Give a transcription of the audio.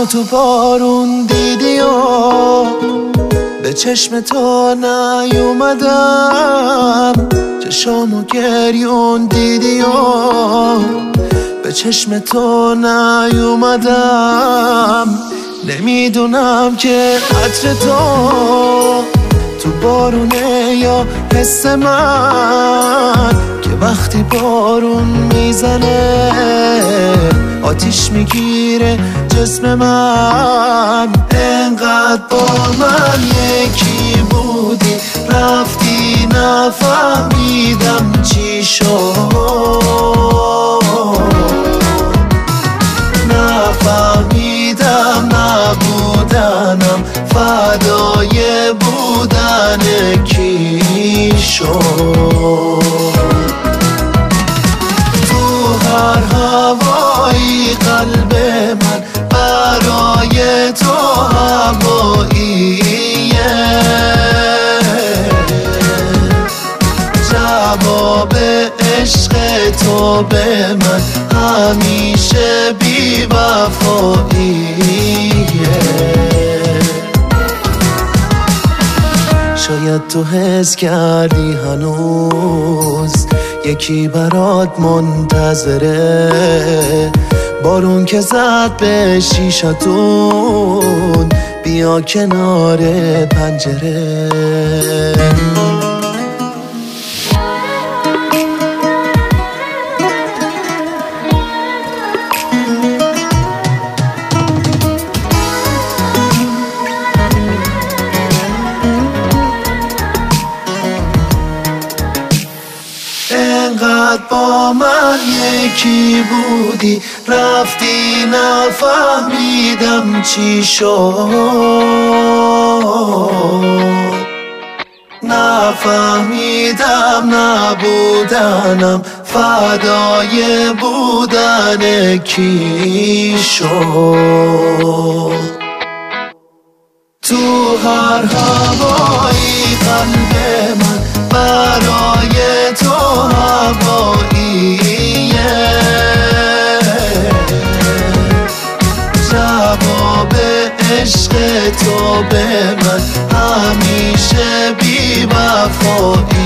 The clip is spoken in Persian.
تو بارون دیدی و به چشم تو نیومدم، چشامو گریون دیدی و به چشم تو نیومدم. نمیدونم که عطر تو بارونه یا حس من، که وقتی بارون میزنه آتیش میگیره جسم من. انقدر با من یکی بودی رفتی، نفهمیدم چی شد، نفهمیدم نبودنم فدای بودن کی شد. تو هر هوایی قلب من برای تو هواییه، جواب عشق تو به من همیشه بی وفاییه. شاید تو حس کردی هنوز یکی برات منتظره، بارون که زد به شیشتون بیا کنار پنجره. انقدر با من یکی بودی رفتی، نفهمیدم چی شد، نفهمیدم نبودنم فدای بودن کی شد. تو هر هوایی قلب من برای تو هواییه، جواب عشق تو به من همیشه بی وفایی.